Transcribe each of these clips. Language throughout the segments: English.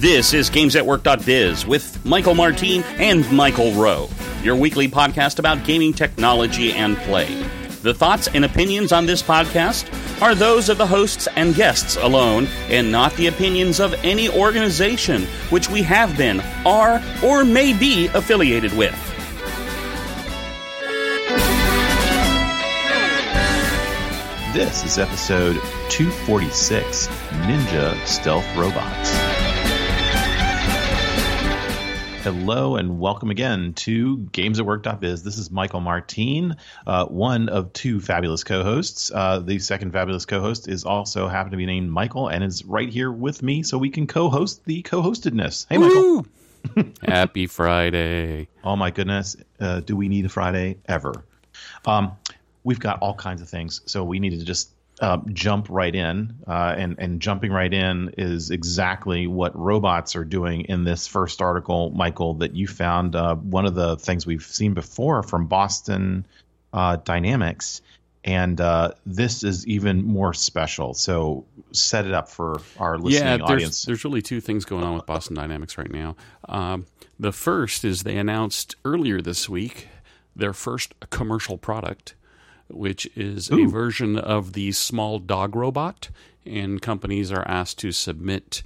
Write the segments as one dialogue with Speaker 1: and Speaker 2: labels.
Speaker 1: This is GamesAtWork.biz with Michael Martin and Michael Rowe, your weekly podcast about gaming technology and play. The thoughts and opinions on this podcast are those of the hosts and guests alone, and not the opinions of any organization which we have been, are, or may be affiliated with.
Speaker 2: This is episode 246, Ninja Stealth Robots. Hello and welcome again to GamesAtWork.biz. This is Michael Martin, one of two fabulous co-hosts. The second fabulous co-host is also happened to be named Michael and is right here with me so we can co-host the co-hostedness. Hey, Michael.
Speaker 1: Happy Friday.
Speaker 2: Oh, my goodness. Do we need a Friday ever? We've got all kinds of things, so we needed to just jump right in, and jumping right in is exactly what robots are doing in this first article, Michael, that you found. One of the things we've seen before from Boston Dynamics, and this is even more special. So set it up for our listening audience.
Speaker 3: There's really two things going on with Boston Dynamics right now. The first is they announced earlier this week their first commercial product, which is a version of the small dog robot, and companies are asked to submit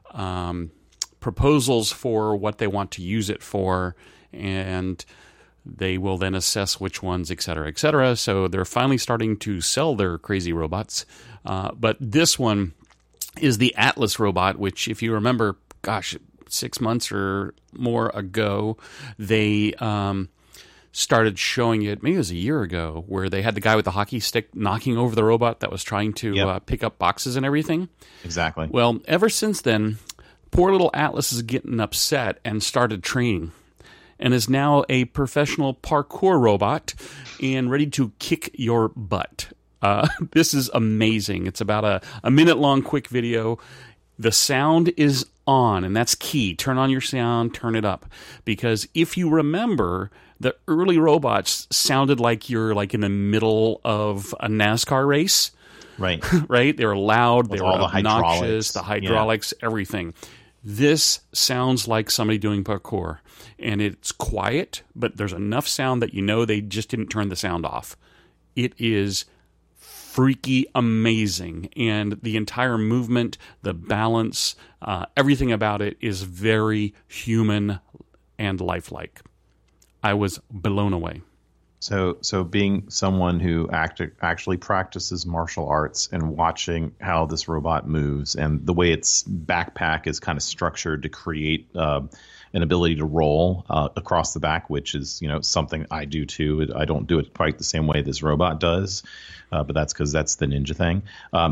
Speaker 3: proposals for what they want to use it for, and they will then assess which ones, et cetera, et cetera. So they're finally starting to sell their crazy robots. But this one is the Atlas robot, which, if you remember, 6 months or more ago, they started showing it, maybe it was a year ago, where they had the guy with the hockey stick knocking over the robot that was trying to pick up boxes and everything.
Speaker 2: Exactly.
Speaker 3: Well, ever since then, poor little Atlas is getting upset and started training, and is now a professional parkour robot and ready to kick your butt. This is amazing. It's about a minute-long quick video. The sound is on, and that's key. Turn on your sound, turn it up. Because if you remember, the early robots sounded like you're like in the middle of a NASCAR race.
Speaker 2: Right.
Speaker 3: Right? They were loud,
Speaker 2: with
Speaker 3: they were obnoxious,
Speaker 2: the
Speaker 3: hydraulics, everything. This sounds like somebody doing parkour. And it's quiet, but there's enough sound that you know they just didn't turn the sound off. It is freaky amazing, and the entire movement, the balance, everything about it is very human and lifelike. I was blown away.
Speaker 2: So being someone who actually practices martial arts and watching how this robot moves and the way its backpack is kind of structured to create an ability to roll across the back, which is something I do too. I don't do it quite the same way this robot does, but that's because that's the ninja thing.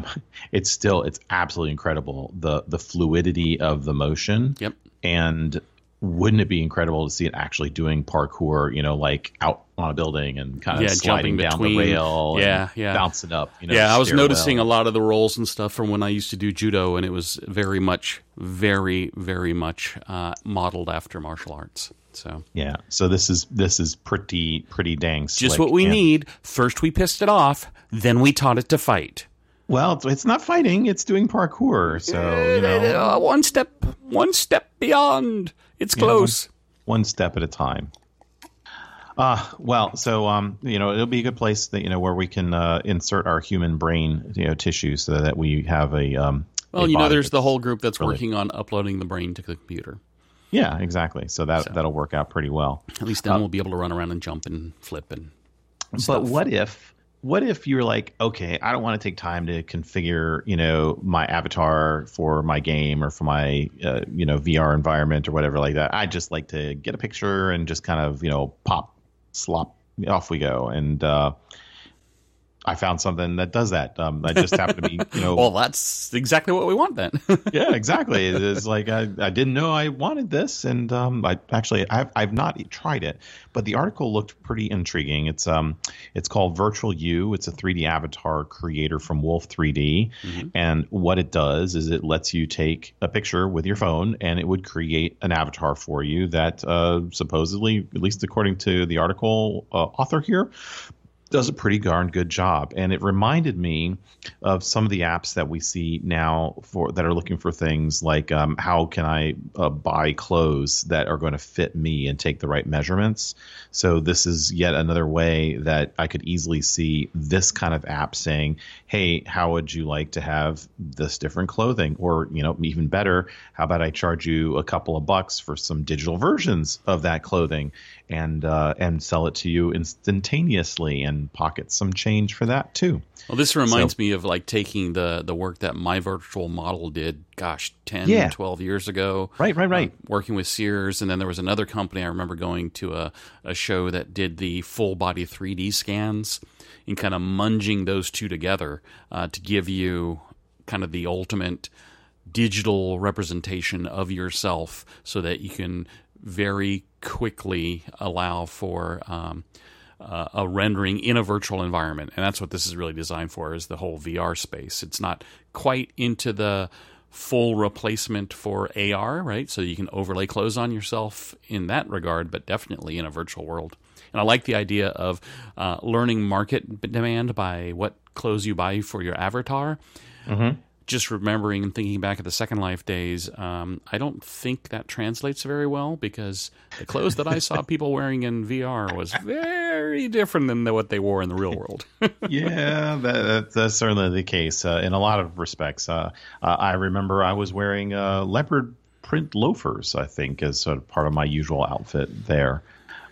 Speaker 2: It's absolutely incredible, the fluidity of the motion.
Speaker 3: Yep.
Speaker 2: And wouldn't it be incredible to see it actually doing parkour, like out on a building and kind of sliding down the rail and bouncing up,
Speaker 3: I was noticing a lot of the rolls and stuff from when I used to do judo, and it was very much modeled after martial arts. So
Speaker 2: this is pretty dang slick.
Speaker 3: Just what we need. First we pissed it off, then we taught it to fight.
Speaker 2: Well, it's not fighting, it's doing parkour. So,
Speaker 3: one step beyond. It's close.
Speaker 2: One step at a time. It'll be a good place that, where we can insert our human brain, tissue so that we have a
Speaker 3: there's the whole group that's working on uploading the brain to the computer.
Speaker 2: Yeah, exactly. So that'll work out pretty well.
Speaker 3: At least then we'll be able to run around and jump and flip and stuff.
Speaker 2: But what if you're like, okay, I don't want to take time to configure, my avatar for my game or for my, VR environment or whatever like that. I just like to get a picture and just kind of, pop, slop, off we go. And I found something that does that. I just happened to be,
Speaker 3: Well, that's exactly what we want then.
Speaker 2: Yeah, exactly. It's like I didn't know I wanted this, and I've not tried it, but the article looked pretty intriguing. It's called Virtual You. It's a 3D avatar creator from Wolf 3D, and what it does is it lets you take a picture with your phone, and it would create an avatar for you that supposedly, at least according to the article author here, does a pretty darn good job. And it reminded me of some of the apps that we see now that are looking for things like how can I buy clothes that are going to fit me and take the right measurements. So this is yet another way that I could easily see this kind of app saying, hey, how would you like to have this different clothing? Or, even better, how about I charge you a couple of bucks for some digital versions of that clothing and sell it to you instantaneously and pocket some change for that too.
Speaker 3: Well, this reminds me of like taking the work that My Virtual Model did, 10, 12 years ago.
Speaker 2: Right.
Speaker 3: Working with Sears. And then there was another company I remember going to a show that did the full body 3D scans and kind of munging those two together to give you kind of the ultimate digital representation of yourself so that you can very quickly allow for a rendering in a virtual environment. And that's what this is really designed for, is the whole VR space. It's not quite into the full replacement for AR, right? So you can overlay clothes on yourself in that regard, but definitely in a virtual world. And I like the idea of learning market demand by what clothes you buy for your avatar. Mm-hmm. Just remembering and thinking back at the Second Life days, I don't think that translates very well, because the clothes that I saw people wearing in VR was very different than what they wore in the real world.
Speaker 2: Yeah, that's certainly the case in a lot of respects. I remember I was wearing leopard print loafers, I think, as sort of part of my usual outfit there.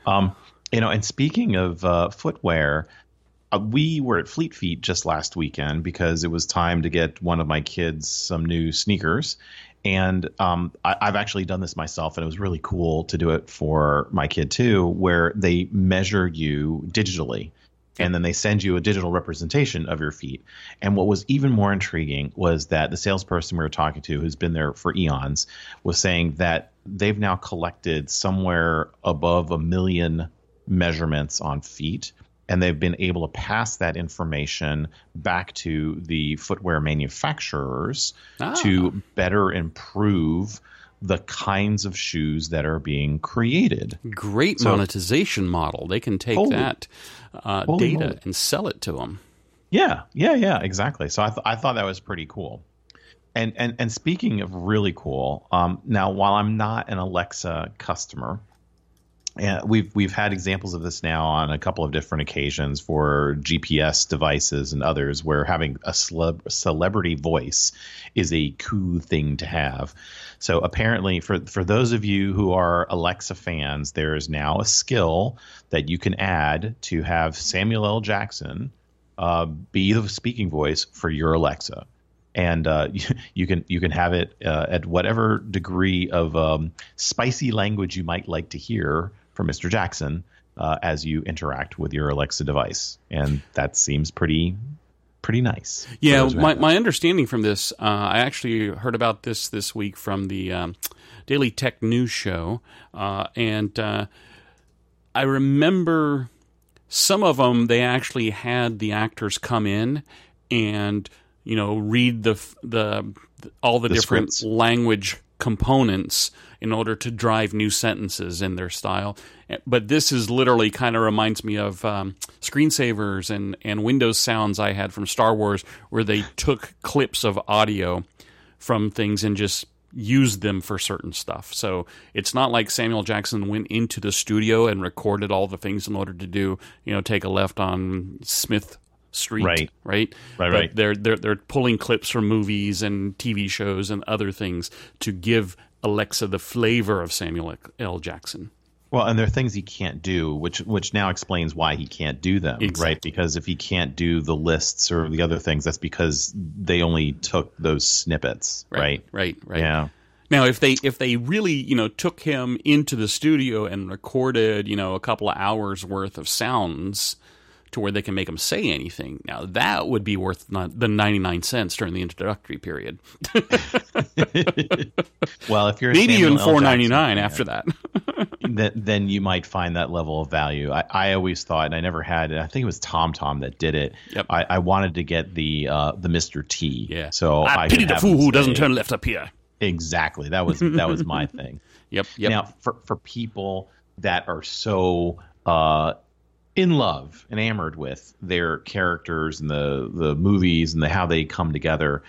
Speaker 2: And speaking of footwear, we were at Fleet Feet just last weekend because it was time to get one of my kids some new sneakers. And I've actually done this myself, and it was really cool to do it for my kid too, where they measure you digitally and then they send you a digital representation of your feet. And what was even more intriguing was that the salesperson we were talking to, who's been there for eons, was saying that they've now collected somewhere above 1 million measurements on feet. And they've been able to pass that information back to the footwear manufacturers to better improve the kinds of shoes that are being created.
Speaker 3: Great monetization model. They can take that data and sell it to them.
Speaker 2: Yeah, exactly. So I thought that was pretty cool. And speaking of really cool, now while I'm not an Alexa customer, and we've had examples of this now on a couple of different occasions for GPS devices and others, where having a celebrity voice is a cool thing to have. So apparently, for those of you who are Alexa fans, there is now a skill that you can add to have Samuel L. Jackson be the speaking voice for your Alexa. And you can have it at whatever degree of spicy language you might like to hear from Mr. Jackson as you interact with your Alexa device. And that seems pretty nice.
Speaker 3: Yeah, my understanding from this, I actually heard about this week from the Daily Tech News Show. And I remember some of them, they actually had the actors come in and read all the different scripts, language components in order to drive new sentences in their style. But this is literally kind of reminds me of screensavers and Windows sounds I had from Star Wars, where they took clips of audio from things and just used them for certain stuff. So it's not like Samuel Jackson went into the studio and recorded all the things in order to do, take a left on Smith Street, right. But they're pulling clips from movies and TV shows and other things to give Alexa the flavor of Samuel L. Jackson.
Speaker 2: Well, and there are things he can't do, which now explains why he can't do them, right? Because if he can't do the lists or the other things, that's because they only took those snippets, right?
Speaker 3: Right.
Speaker 2: Yeah.
Speaker 3: Now, if they really, took him into the studio and recorded, a couple of hours worth of sounds to where they can make him say anything, now that would be worth the 99 cents during the introductory period.
Speaker 2: Well, if you're
Speaker 3: maybe even $4.99 after that,
Speaker 2: then you might find that level of value. I always thought, and I never had it. I think it was TomTom that did it. Yep. I wanted to get the Mr. T.
Speaker 3: Yeah.
Speaker 2: So
Speaker 3: I pity the fool who doesn't turn left up here.
Speaker 2: Exactly. That was my thing.
Speaker 3: Yep.
Speaker 2: Now, for people that are so in love, enamored with their characters and the movies and how they come together.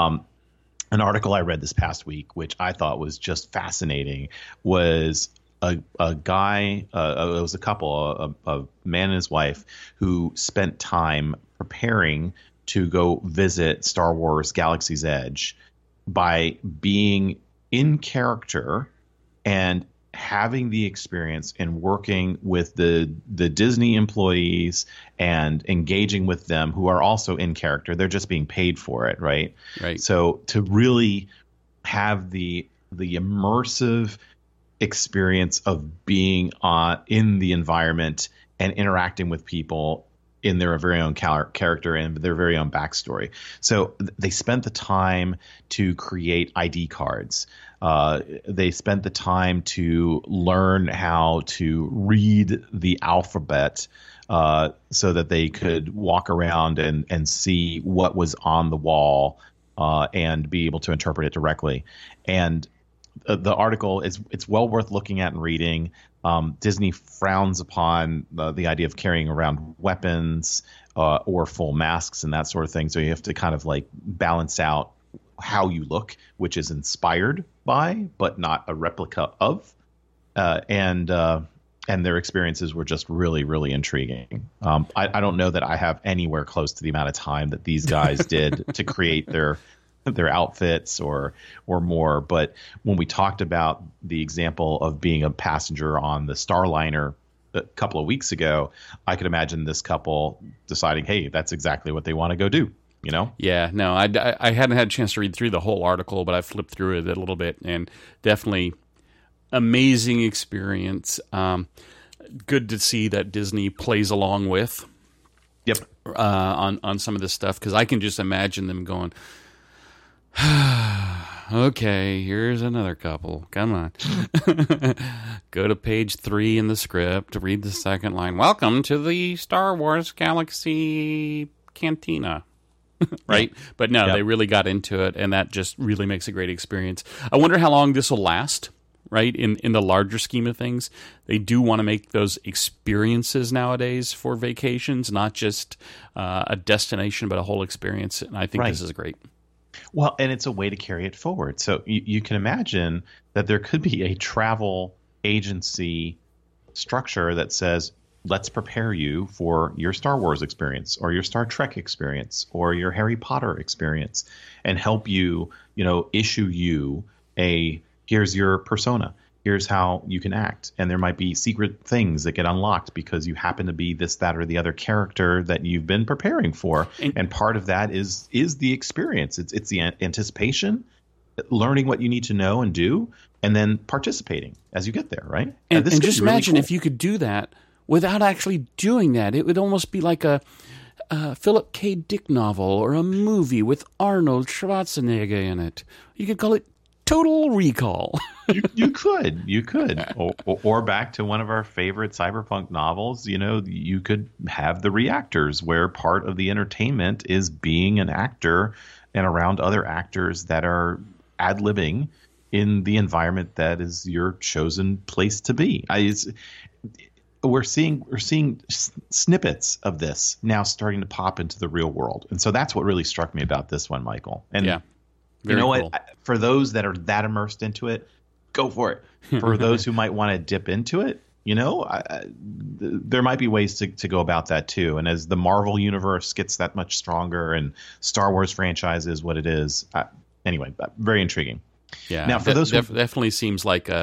Speaker 2: An article I read this past week, which I thought was just fascinating, was a guy, it was a couple, a man and his wife, who spent time preparing to go visit Star Wars Galaxy's Edge by being in character and having the experience and working with the Disney employees and engaging with them who are also in character. They're just being paid for it, right?
Speaker 3: Right.
Speaker 2: So to really have the immersive experience of being in the environment and interacting with people in their very own character and their very own backstory. So they spent the time to create ID cards. They spent the time to learn how to read the alphabet so that they could walk around and see what was on the wall and be able to interpret it directly. And the article it's well worth looking at and reading. Disney frowns upon the idea of carrying around weapons or full masks and that sort of thing. So you have to kind of like balance out how you look, which is inspired by, but not a replica of. And their experiences were just really, really intriguing. I don't know that I have anywhere close to the amount of time that these guys did to create their outfits or more. But when we talked about the example of being a passenger on the Starliner a couple of weeks ago, I could imagine this couple deciding, hey, that's exactly what they want to go do, you know?
Speaker 3: Yeah, no, I hadn't had a chance to read through the whole article, but I flipped through it a little bit, and definitely amazing experience. Good to see that Disney plays along with.
Speaker 2: Yep.
Speaker 3: On some of this stuff, because I can just imagine them going, okay, here's another couple. Come on. Go to page 3 in the script, read the second line. Welcome to the Star Wars Galaxy Cantina. Right? But no, They really got into it, and that just really makes a great experience. I wonder how long this will last, right? In the larger scheme of things, they do want to make those experiences nowadays for vacations, not just a destination, but a whole experience. And I think this is great.
Speaker 2: Well, and it's a way to carry it forward. So you can imagine that there could be a travel agency structure that says, let's prepare you for your Star Wars experience or your Star Trek experience or your Harry Potter experience and help you, issue you here's your persona. Here's how you can act. And there might be secret things that get unlocked because you happen to be this, that, or the other character that you've been preparing for. And part of that is the experience. It's the anticipation, learning what you need to know and do, and then participating as you get there, right?
Speaker 3: And just
Speaker 2: really
Speaker 3: imagine
Speaker 2: cool.
Speaker 3: if you could do that without actually doing that. It would almost be like a Philip K. Dick novel or a movie with Arnold Schwarzenegger in it. You could call it Total Recall.
Speaker 2: You could, or back to one of our favorite cyberpunk novels. You could have the reactors, where part of the entertainment is being an actor and around other actors that are ad-libbing in the environment that is your chosen place to be. We're seeing snippets of this now starting to pop into the real world, and so that's what really struck me about this one, Michael. And
Speaker 3: yeah.
Speaker 2: You know
Speaker 3: cool.
Speaker 2: what? For those that are that immersed into it, go for it. For those who might want to dip into it, there might be ways to go about that too. And as the Marvel universe gets that much stronger and Star Wars franchise is what it is, anyway, very intriguing.
Speaker 3: Yeah.
Speaker 2: Now, for those
Speaker 3: definitely seems like a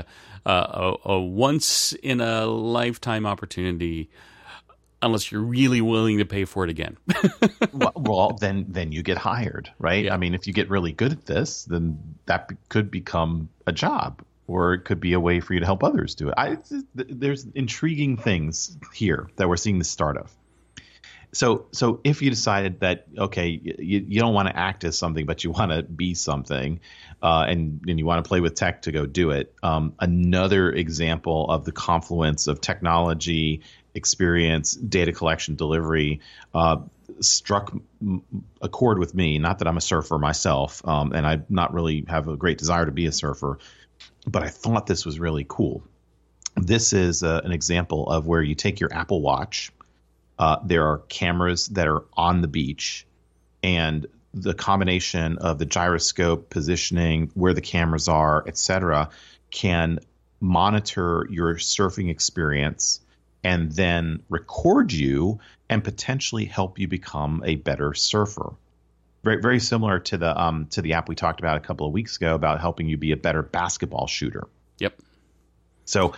Speaker 3: once in a lifetime opportunity. Unless you're really willing to pay for it again.
Speaker 2: well, then you get hired, right?
Speaker 3: Yeah.
Speaker 2: I mean, if you get really good at this, then that could become a job, or it could be a way for you to help others do it. There's intriguing things here that we're seeing the start of. So if you decided that, okay, you don't want to act as something, but you want to be something, and you want to play with tech to go do it, another example of the confluence of technology, experience, data collection, delivery struck a chord with me. Not that I'm a surfer myself, and I not really have a great desire to be a surfer, but I thought this was really cool. This is an example of where you take your Apple Watch There are cameras that are on the beach, and the combination of the gyroscope positioning, where the cameras are, etc., can monitor your surfing experience and then record you and potentially help you become a better surfer. Very, very similar to the app we talked about a couple of weeks ago about helping you be a better basketball shooter.
Speaker 3: Yep.
Speaker 2: So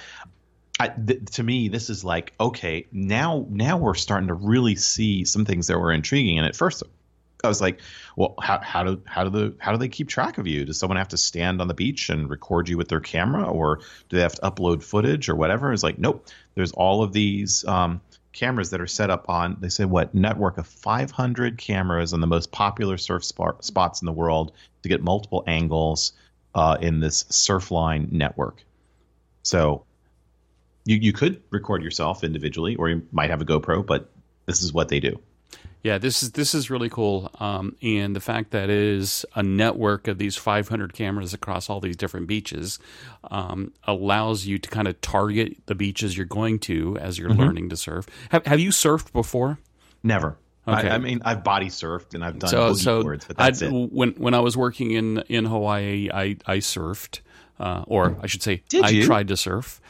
Speaker 2: to me, this is like, okay, now we're starting to really see some things that were intriguing. And at first I was like, well, how do they keep track of you? Does someone have to stand on the beach and record you with their camera, or do they have to upload footage or whatever? It's like, nope. There's all of these cameras that are set up on, they say, network of 500 cameras on the most popular surf spots in the world to get multiple angles in this Surfline network. So you could record yourself individually, or you might have a GoPro, but this is what they do.
Speaker 3: Yeah, this is really cool, and the fact that it is a network of these 500 cameras across all these different beaches allows you to kind of target the beaches you're going to as you're learning to surf. Have you surfed before?
Speaker 2: Never. Okay. I mean, I've body surfed and I've done boogie boards, but that's it.
Speaker 3: When I was working in Hawaii, I surfed. Or I should say,
Speaker 2: I
Speaker 3: tried to surf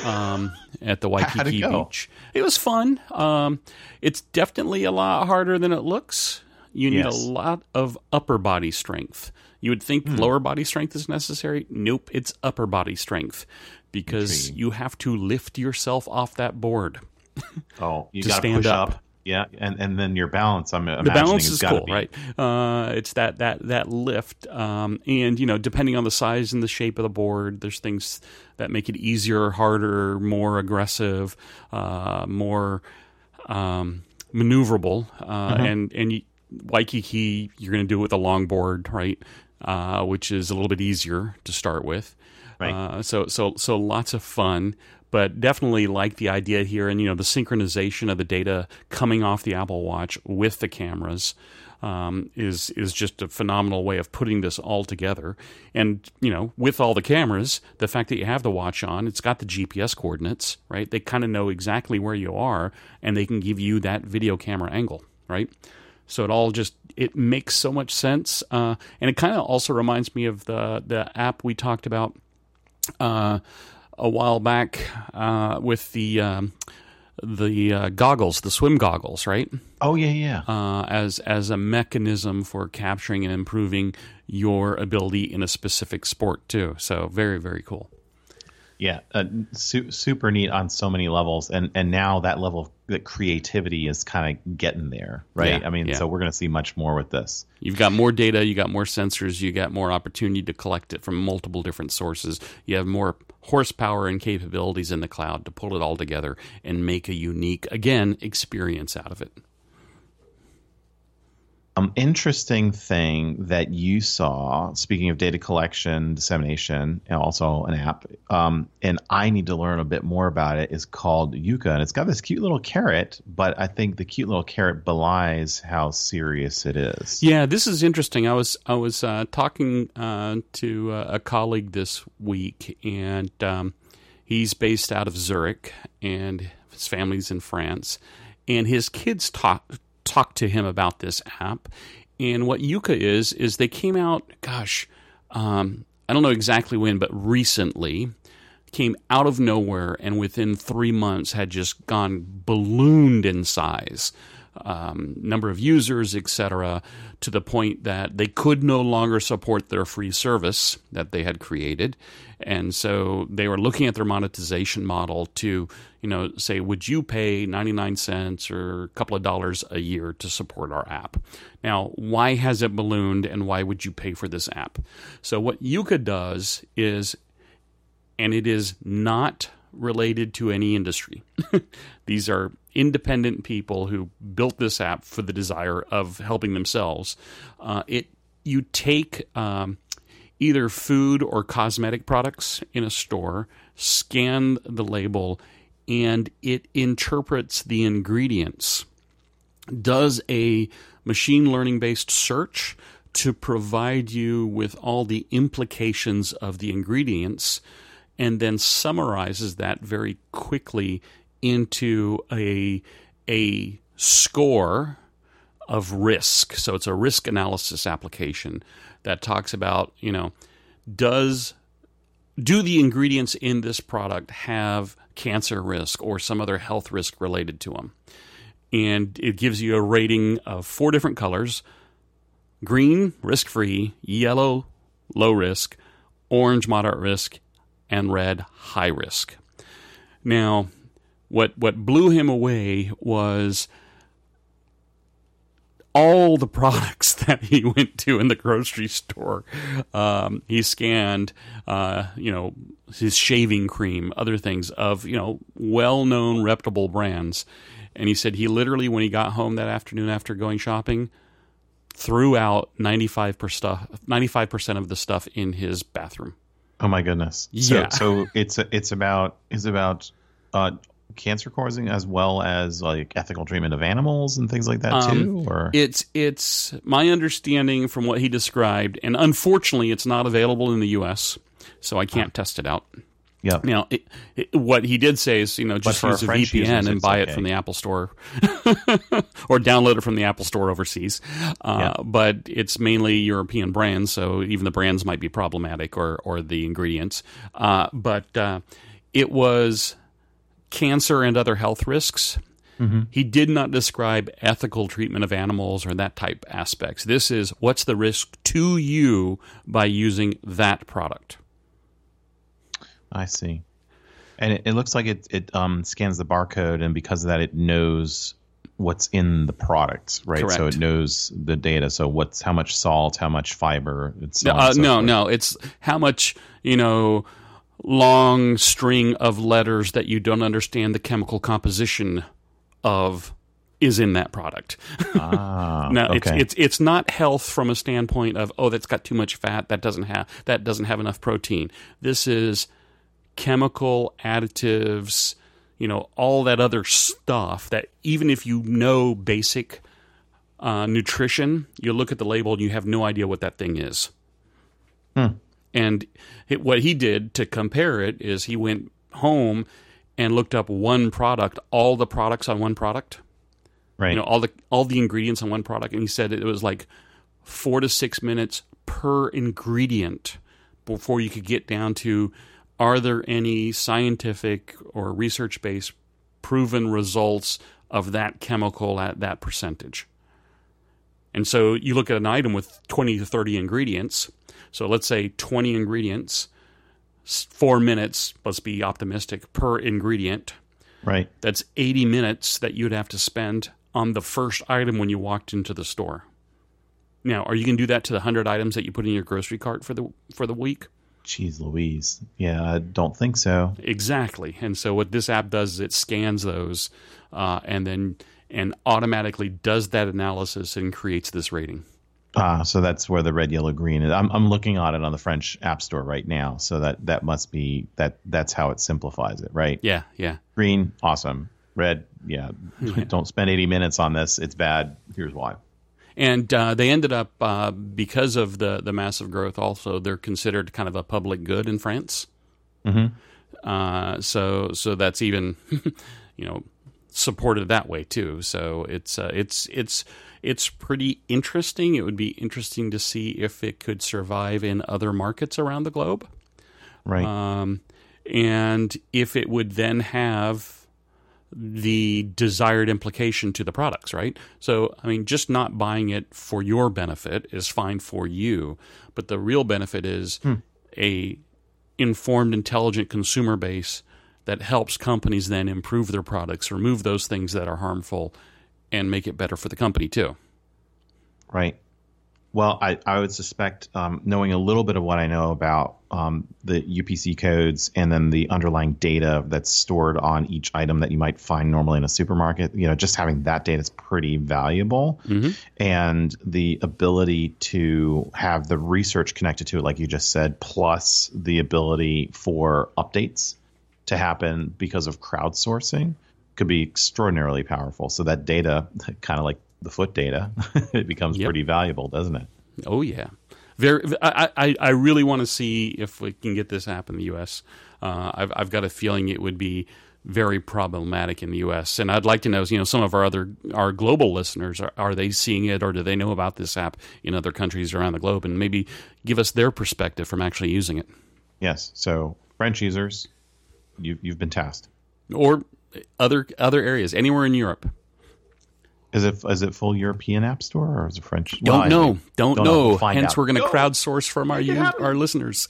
Speaker 3: at the Waikiki Beach. It was fun. It's definitely a lot harder than it looks. You need a lot of upper body strength. You would think lower body strength is necessary. Nope, it's upper body strength because you have to lift yourself off that board.
Speaker 2: Oh, you got to push up. Yeah, and then your balance. The
Speaker 3: balance is cool, right? It's that lift, and depending on the size and the shape of the board, there's things that make it easier, harder, more aggressive, more maneuverable. And Waikiki, you're going to do it with a longboard, right? Which is a little bit easier to start with. Right. So lots of fun. But definitely like the idea here, and the synchronization of the data coming off the Apple Watch with the cameras is just a phenomenal way of putting this all together. And with all the cameras, the fact that you have the watch on, it's got the GPS coordinates, right? They kind of know exactly where you are, and they can give you that video camera angle, right? So it makes so much sense, and it kind of also reminds me of the app we talked about a while back with the goggles, the swim goggles, right?
Speaker 2: Oh yeah.
Speaker 3: As a mechanism for capturing and improving your ability in a specific sport too. So very, very cool.
Speaker 2: Yeah, super neat on so many levels, and now that level of the creativity is kind of getting there, right? So we're going to see much more with this.
Speaker 3: You've got more data, you got more sensors, you got more opportunity to collect it from multiple different sources. You have more horsepower and capabilities in the cloud to pull it all together and make a unique, again, experience out of it.
Speaker 2: Interesting thing that you saw, speaking of data collection, dissemination, and also an app, and I need to learn a bit more about it, is called Yuka. And it's got this cute little carrot, but I think the cute little carrot belies how serious it is.
Speaker 3: Yeah, this is interesting. I was talking to a colleague this week, and he's based out of Zurich, and his family's in France, and his kids talk to him about this app. And what Yuka is they came out, I don't know exactly when, but recently, came out of nowhere, and within 3 months had just gone ballooned in size. Number of users, etc., to the point that they could no longer support their free service that they had created. And so they were looking at their monetization model to, say, would you pay 99 cents or a couple of dollars a year to support our app? Now, why has it ballooned, and why would you pay for this app? So what Yuka does is, and it is not related to any industry. These are independent people who built this app for the desire of helping themselves. You take either food or cosmetic products in a store, scan the label, and it interprets the ingredients, does a machine learning based search to provide you with all the implications of the ingredients, and then summarizes that very quickly into a a score of risk. So it's a risk analysis application that talks about, do the ingredients in this product have cancer risk or some other health risk related to them? And it gives you a rating of 4 different colors: green, risk-free; yellow, low risk; orange, moderate risk; and red, high risk. Now, what blew him away was all the products that he went to in the grocery store. He scanned, his shaving cream, other things of, well-known, reputable brands. And he said he literally, when he got home that afternoon after going shopping, threw out 95% of the stuff in his bathroom.
Speaker 2: Oh my goodness!
Speaker 3: Yeah.
Speaker 2: So it's about cancer causing as well as like ethical treatment of animals and things like that too. Or
Speaker 3: it's my understanding from what he described, and unfortunately, it's not available in the U.S., so I can't test it out.
Speaker 2: Yeah.
Speaker 3: Now, what he did say is, just use a VPN and buy it from the Apple Store, or download it from the Apple Store overseas. But it's mainly European brands, so even the brands might be problematic, or the ingredients. But it was cancer and other health risks. Mm-hmm. He did not describe ethical treatment of animals or that type aspects. This is what's the risk to you by using that product.
Speaker 2: I see. And it looks like it scans the barcode, and because of that, it knows what's in the product, right?
Speaker 3: Correct.
Speaker 2: So it knows the data. So how much salt, how much fiber. It's
Speaker 3: no. It's how much, long string of letters that you don't understand the chemical composition of is in that product. Now,
Speaker 2: okay.
Speaker 3: it's not health from a standpoint of, that's got too much fat, that doesn't have enough protein. This is chemical additives, all that other stuff that even if you know basic nutrition, you look at the label and you have no idea what that thing is. And what he did to compare it is he went home and looked up one product, all the products on one product,
Speaker 2: right?
Speaker 3: All the ingredients on one product, and he said it was like 4 to 6 minutes per ingredient before you could get down to, are there any scientific or research-based proven results of that chemical at that percentage? And so you look at an item with 20 to 30 ingredients. So let's say 20 ingredients, 4 minutes, let's be optimistic, per ingredient.
Speaker 2: Right.
Speaker 3: That's 80 minutes that you'd have to spend on the first item when you walked into the store. Now, are you going to do that to the 100 items that you put in your grocery cart for the week?
Speaker 2: Jeez Louise. Yeah, I don't think so.
Speaker 3: Exactly. And so what this app does is it scans those and automatically does that analysis and creates this rating.
Speaker 2: So that's where the red, yellow, green is. I'm looking at it on the French App Store right now. So that must be that's how it simplifies it, right?
Speaker 3: Yeah.
Speaker 2: Green, awesome. Red, yeah. Don't spend 80 minutes on this. It's bad. Here's why.
Speaker 3: And they ended up, because of the massive growth also, they're considered kind of a public good in France. Mm-hmm. So that's even, supported that way too. So it's pretty interesting. It would be interesting to see if it could survive in other markets around the globe.
Speaker 2: Right.
Speaker 3: And if it would then have the desired implication to the products, right? So, just not buying it for your benefit is fine for you, but the real benefit is a informed, intelligent consumer base that helps companies then improve their products, remove those things that are harmful, and make it better for the company too.
Speaker 2: Right. Well, I would suspect, knowing a little bit of what I know about the UPC codes and then the underlying data that's stored on each item that you might find normally in a supermarket, just having that data is pretty valuable. Mm-hmm. And the ability to have the research connected to it, like you just said, plus the ability for updates to happen because of crowdsourcing could be extraordinarily powerful. So that data, kind of like the foot data, it becomes pretty valuable, doesn't it?
Speaker 3: Oh yeah, I really want to see if we can get this app in the U.S. I've got a feeling it would be very problematic in the U.S. And I'd like to know, some of our global listeners, are they seeing it, or do they know about this app in other countries around the globe, and maybe give us their perspective from actually using it.
Speaker 2: Yes. So French users, you've been tasked.
Speaker 3: Or other areas, anywhere in Europe.
Speaker 2: Is it full European App Store, or is it French?
Speaker 3: Don't know.
Speaker 2: We'll
Speaker 3: Hence,
Speaker 2: out.
Speaker 3: We're going to crowdsource from our listeners.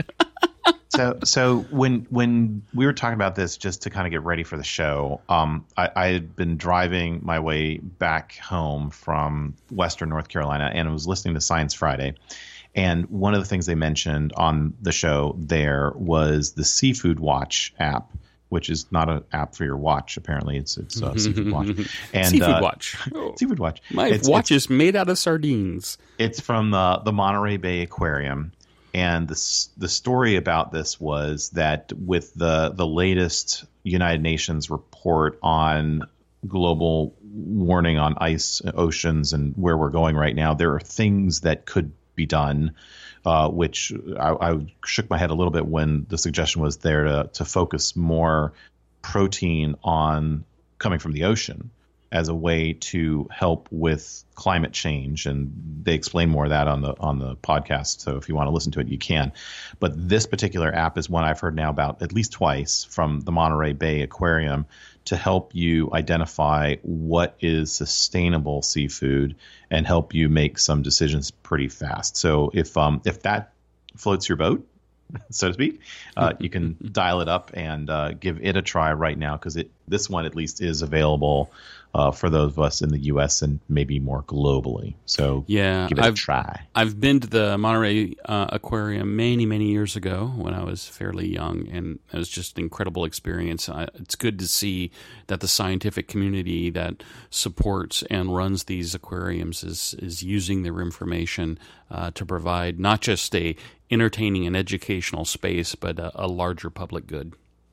Speaker 2: So when we were talking about this, just to kind of get ready for the show, I had been driving my way back home from Western North Carolina, and I was listening to Science Friday. And one of the things they mentioned on the show there was the Seafood Watch app, which is not an app for your watch. Apparently, it's Seafood Watch. And,
Speaker 3: Seafood Watch.
Speaker 2: Seafood Watch.
Speaker 3: My watch is made out of sardines.
Speaker 2: It's from the Monterey Bay Aquarium. And the story about this was that with the latest United Nations report on global warning on ice, oceans, and where we're going right now, there are things that could be done, which I shook my head a little bit when the suggestion was there to focus more protein on coming from the ocean as a way to help with climate change. And they explain more of that on the podcast. So if you want to listen to it, you can. But this particular app is one I've heard now about at least twice from the Monterey Bay Aquarium to help you identify what is sustainable seafood and help you make some decisions pretty fast. So if that floats your boat, so to speak, you can dial it up and give it a try right now, because this one at least is available for those of us in the U.S. and maybe more globally. So give it a try.
Speaker 3: I've been to the Monterey Aquarium many, many years ago when I was fairly young, and it was just an incredible experience. It's good to see that the scientific community that supports and runs these aquariums is using their information to provide not just a entertaining and educational space, but a larger public good.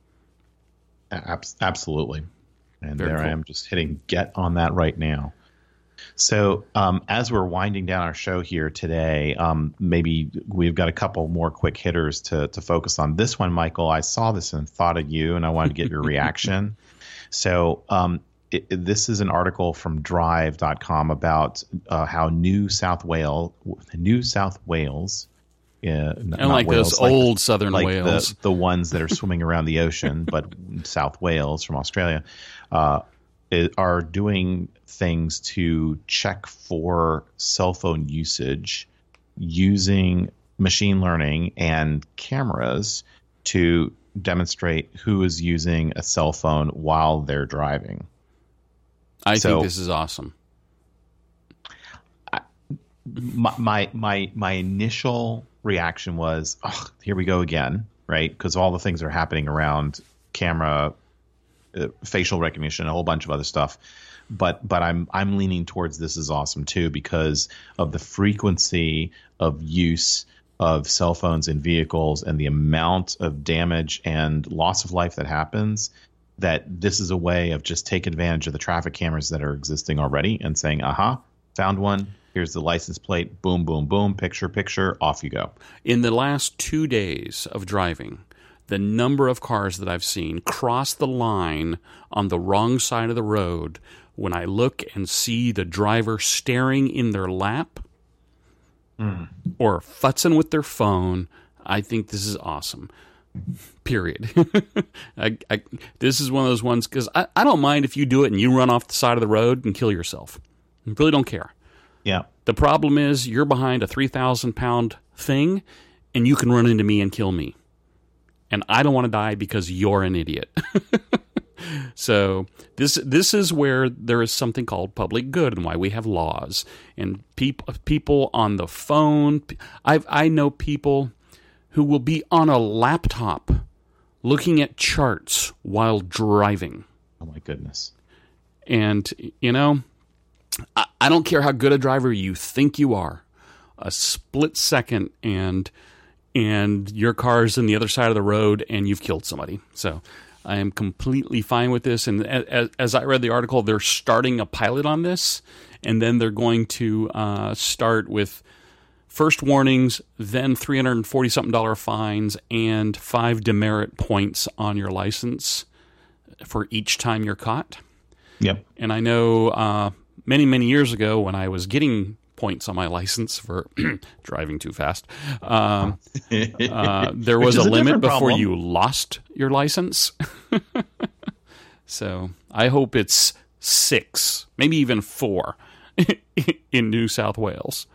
Speaker 2: Absolutely. And
Speaker 3: Very
Speaker 2: there
Speaker 3: cool.
Speaker 2: I am just hitting get on that right now. So as we're winding down our show here today, maybe we've got a couple more quick hitters to focus on. This one, Michael, I saw this and thought of you, and I wanted to get your reaction. So this is an article from drive.com about how New South Wales,
Speaker 3: like Wales, those old southern whales.
Speaker 2: The ones that are swimming around the ocean, but South Wales from Australia, are doing things to check for cell phone usage using machine learning and cameras to demonstrate who is using a cell phone while they're driving.
Speaker 3: I think this is awesome.
Speaker 2: My initial reaction was, oh, here we go again, right? Because all the things are happening around camera, facial recognition, a whole bunch of other stuff. But I'm leaning towards this is awesome too, because of the frequency of use of cell phones in vehicles and the amount of damage and loss of life that happens. That this is a way of just taking advantage of the traffic cameras that are existing already and saying, aha, found one. Here's the license plate. Boom, boom, boom. Picture, off you go.
Speaker 3: In the last 2 days of driving, the number of cars that I've seen cross the line on the wrong side of the road, when I look and see the driver staring in their lap or futzing with their phone, I think this is awesome. Period. This is one of those ones, because I don't mind if you do it and you run off the side of the road and kill yourself. I really don't care.
Speaker 2: Yeah.
Speaker 3: The problem is you're behind a 3,000-pound thing, and you can run into me and kill me. And I don't want to die because you're an idiot. So this is where there is something called public good, and why we have laws. And people on the phone. I know people who will be on a laptop looking at charts while driving.
Speaker 2: Oh my goodness.
Speaker 3: And I don't care how good a driver you think you are. A split second and your car's on the other side of the road and you've killed somebody. So I am completely fine with this. And as I read the article, they're starting a pilot on this, and then they're going to start with first warnings, then $340-something fines, and 5 demerit points on your license. for each time you're caught.
Speaker 2: Yep.
Speaker 3: And I know many, many years ago when I was getting points on my license for driving too fast, there was a limit before you lost your license. So I hope it's 6, maybe even 4 in New South Wales.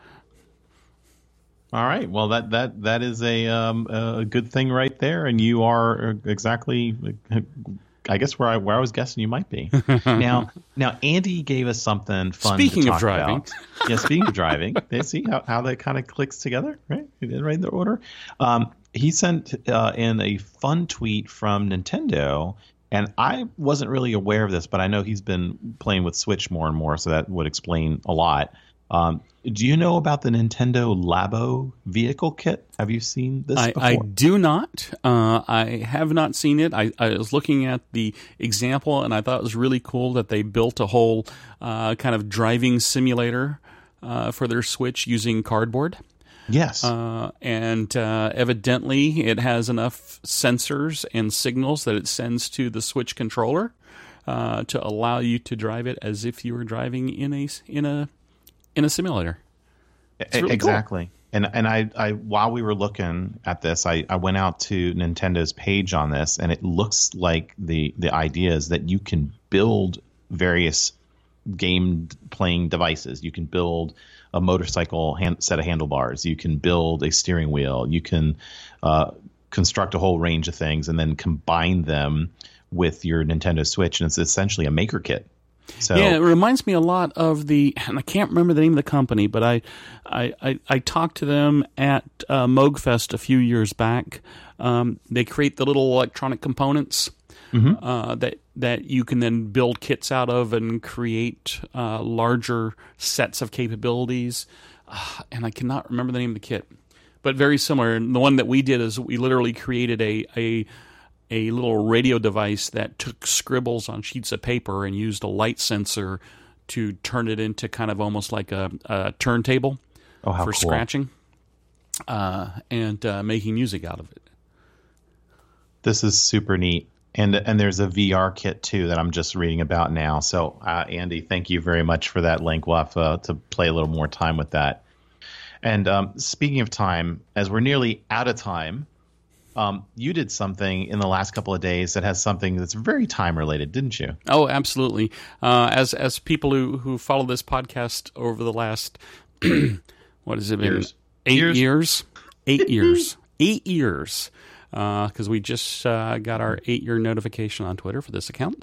Speaker 2: All right. Well, that is a good thing right there, and you are exactly, I guess, where I was guessing you might be. Now, Andy gave us something fun.
Speaker 3: Speaking
Speaker 2: to talk
Speaker 3: of driving,
Speaker 2: about. Yeah. Speaking of driving, they see how that kind of clicks together, right? He did right in the order. He sent in a fun tweet from Nintendo, and I wasn't really aware of this, but I know he's been playing with Switch more and more, so that would explain a lot. Do you know about the Nintendo Labo vehicle kit? Have you seen this before?
Speaker 3: I do not. I have not seen it. I was looking at the example, and I thought it was really cool that they built a whole kind of driving simulator for their Switch using cardboard.
Speaker 2: Yes.
Speaker 3: And evidently it has enough sensors and signals that it sends to the Switch controller to allow you to drive it as if you were driving in a simulator. It's really
Speaker 2: exactly.
Speaker 3: Cool.
Speaker 2: And I while we were looking at this, I went out to Nintendo's page on this, and it looks like the idea is that you can build various game playing devices. You can build a motorcycle set of handlebars. You can build a steering wheel. You can construct a whole range of things and then combine them with your Nintendo Switch, and it's essentially a maker kit. So,
Speaker 3: yeah, it reminds me a lot of and I can't remember the name of the company, but I talked to them at Moogfest a few years back. They create the little electronic components that you can then build kits out of and create larger sets of capabilities. And I cannot remember the name of the kit, but very similar. And the one that we did is we literally created a little radio device that took scribbles on sheets of paper and used a light sensor to turn it into kind of almost like a turntable for
Speaker 2: cool.
Speaker 3: scratching and making music out of it.
Speaker 2: This is super neat. And there's a VR kit, too, that I'm just reading about now. So, Andy, thank you very much for that link. We'll have to play a little more time with that. And speaking of time, as we're nearly out of time, you did something in the last couple of days that has something that's very time related, didn't you?
Speaker 3: Oh, absolutely. As people who follow this podcast over the last, what has it been?
Speaker 2: Years.
Speaker 3: 8 years? 8 years. 8 years. Because we just got our 8-year notification on Twitter for this account.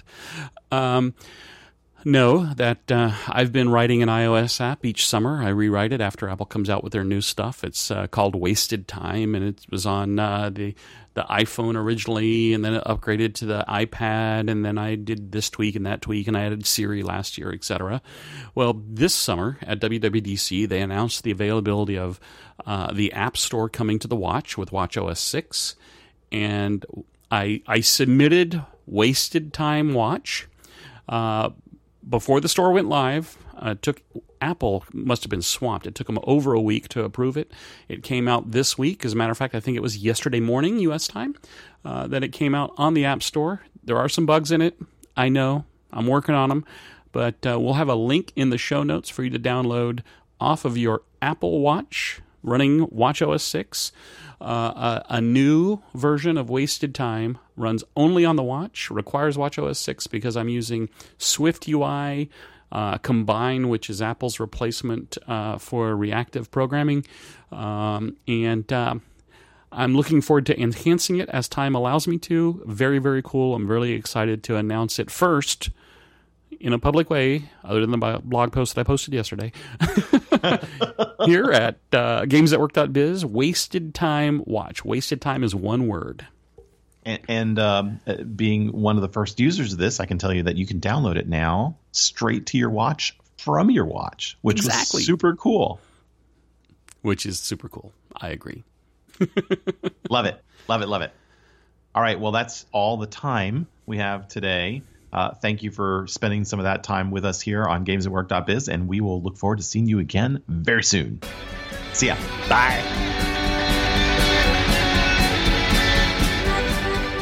Speaker 3: Know that I've been writing an iOS app each summer. I rewrite it after Apple comes out with their new stuff. It's called Wasted Time, and it was on the iPhone originally, and then it upgraded to the iPad, and then I did this tweak and that tweak, and I added Siri last year, etc. Well, this summer at WWDC, they announced the availability of the App Store coming to the Watch with watchOS 6, and I submitted Wasted Time Watch before the store went live. Apple must have been swamped. It took them over a week to approve it. It came out this week. As a matter of fact, I think it was yesterday morning, U.S. time, that it came out on the App Store. There are some bugs in it. I know. I'm working on them. But we'll have a link in the show notes for you to download off of your Apple Watch running watchOS 6. A new version of Wasted Time runs only on the watch, requires watchOS 6 because I'm using SwiftUI Combine, which is Apple's replacement for reactive programming. And I'm looking forward to enhancing it as time allows me to. Very, very cool. I'm really excited to announce it first in a public way, other than the blog post that I posted yesterday, here at GamesAtWork.biz, Wasted Time Watch. Wasted Time is one word.
Speaker 2: And being one of the first users of this, I can tell you that you can download it now straight to your watch from your watch, which is super cool.
Speaker 3: Which is super cool. I agree.
Speaker 2: Love it. Love it. Love it. All right. Well, that's all the time we have today. Thank you for spending some of that time with us here on GamesAtWork.biz, and we will look forward to seeing you again very soon. See ya. Bye.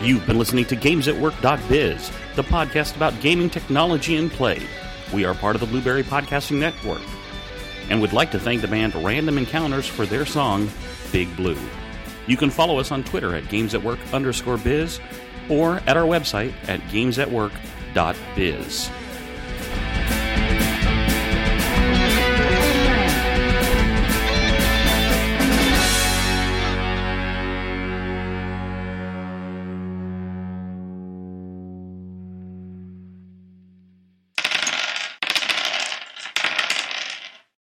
Speaker 1: You've been listening to GamesAtWork.biz, the podcast about gaming technology and play. We are part of the Blueberry Podcasting Network, and would like to thank the band Random Encounters for their song, Big Blue. You can follow us on Twitter at GamesAtWork_biz or at our website at GamesAtWork.biz.